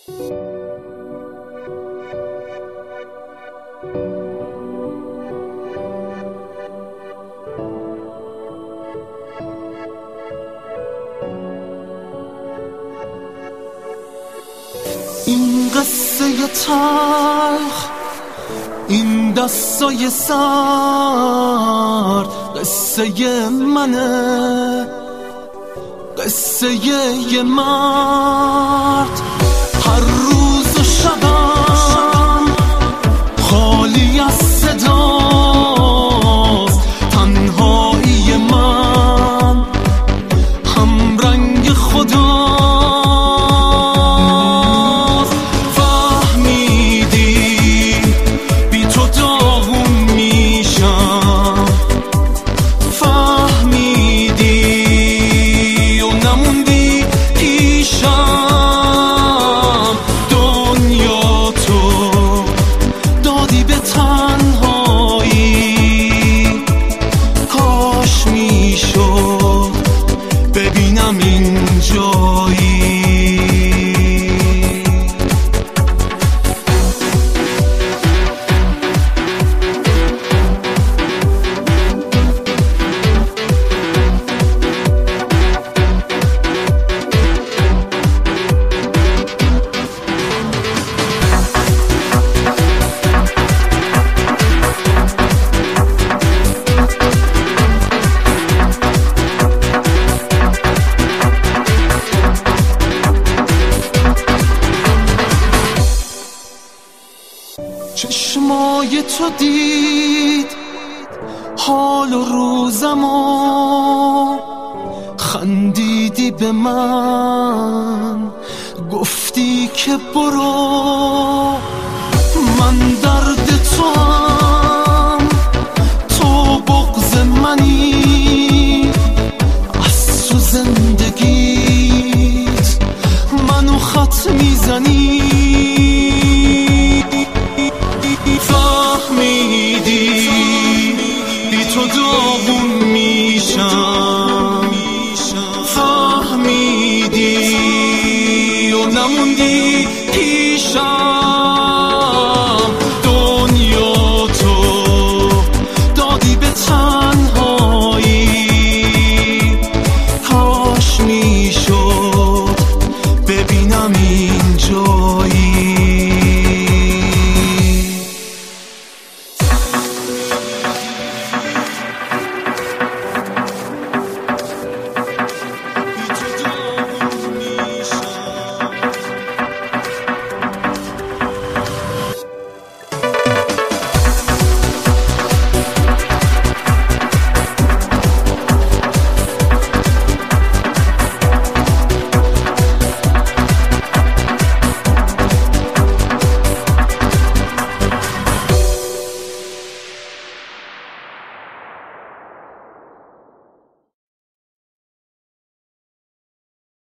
این قصه تلخ، این دستای سرد، قصه منه، قصه یه مرد. هر روز و شبم خالی از صداست، تنهایی من هم رنگ خدا. چشمای تو دید حال و روزمو، خندیدی به من، گفتی که برو. من درد تو هم، تو بغض منی، از تو زندگیت منو خط میزنی. فهمیدی بی تو داغون میشم، فهمیدی و نموندی پیشم.